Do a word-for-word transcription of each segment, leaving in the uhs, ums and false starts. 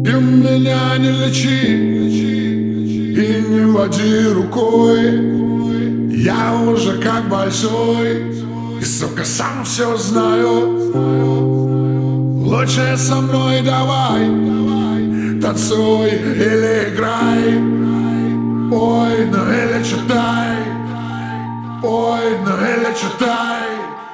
И меня не лечи, и не води рукой. Я уже как большой, и, сука, сам все знаю. Лучше со мной давай, танцуй или играй. Ой, ну или читай, ой, ну или читай.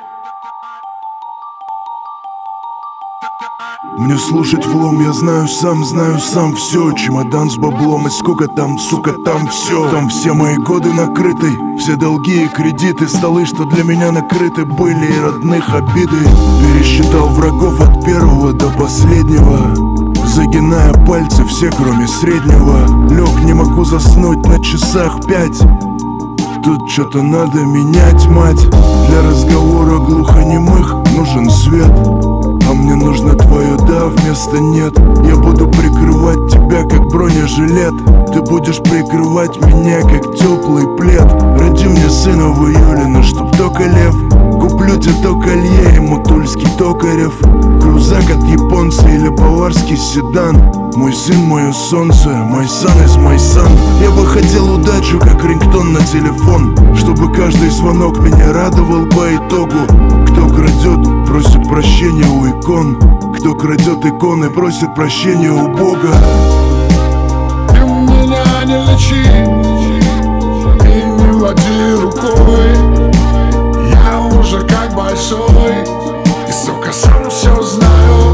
Мне слушать влом, я знаю сам, знаю сам все. Чемодан с баблом и сколько там, сука, там все. Там все мои годы накрыты, все долги и кредиты. Столы, что для меня накрыты, были и родных обиды. Пересчитал врагов от первого до последнего, загиная пальцы все, кроме среднего. Лег, не могу заснуть, на часах пять. Тут что-то надо менять, мать. Для разговора глухонемых нужен свет, а мне нужно твое да вместо нет. Я буду прикрывать тебя как бронежилет, ты будешь прикрывать меня как теплый плед. Роди мне сына в июле, но чтоб только лев. Куплю тебе то колье, ему тульский токарев. Крузак от японца или баварский седан. Мой сын, мое солнце, мой сан из мой сан. Я бы хотел удачу, как рингтон на телефон, чтобы каждый звонок меня радовал по итогу. Кто крадет, просит прощения у икон. Кто крадет иконы, просит прощения у Бога. Ты меня не лечи и не води рукой. Я уже как большой, и, сука, сам все знаю.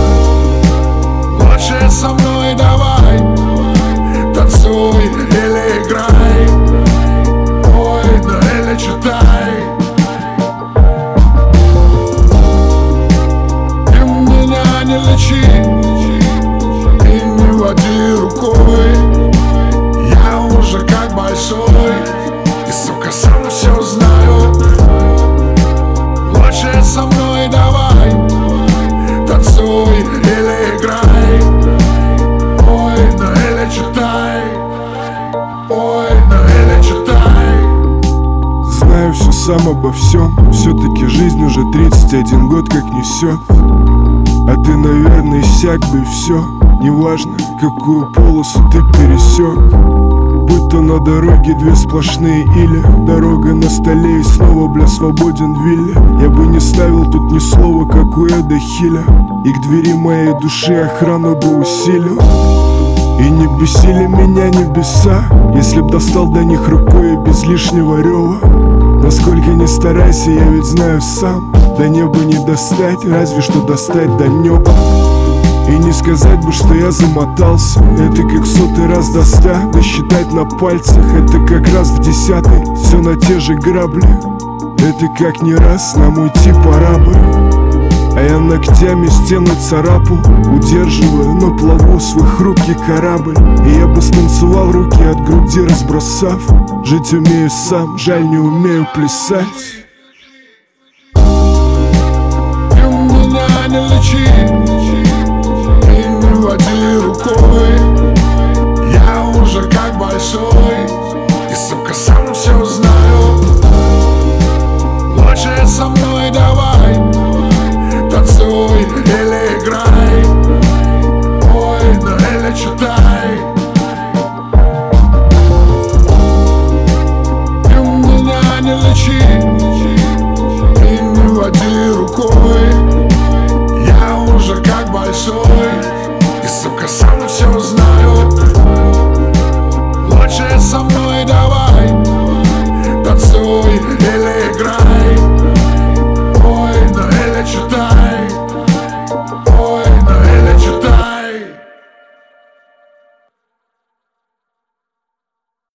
Лучше со мной давай, танцуй или играй. Ой, ну или читай. Ты меня не лечи и не води рукой. Я уже как большой, и, сука, сам все знаю. Лучше со мной давай, танцуй или играй. Ой, ну или читай, ой, ну или читай. Знаю все сам обо всем, все-таки жизнь уже тридцать один год как несет. А ты, наверное, иссяк бы и все. Неважно, какую полосу ты пересек. Будь то на дороге две сплошные или дорога на столе и снова, бля, свободен в вилле. Я бы не ставил тут ни слова, как у Эда Хиля, и к двери моей души охрану бы усилил. И не бесили меня небеса, если б достал до них рукой и без лишнего рева. Насколько не старайся, я ведь знаю сам, до неба не достать, разве что достать до неба. И не сказать бы, что я замотался. Это как сотый раз до ста, досчитать на пальцах. Это как раз в десятый, все на те же грабли. Это как не раз нам уйти пора бы. А я ногтями стену царапу, удерживаю на плаву свой хрупкий корабль. И я бы станцевал руки от груди разбросав. Жить умею сам, жаль не умею плясать. Ты меня не лечи и не води рукой. Я уже как большой, и, сука, сам все знаю. Лучше со мной давай, танцуй или играй. Ой, ну или читай. Ты меня не лечи и не води рукой. Я уже как большой, и, сука, сам все знаю. Лучше со мной давай, танцуй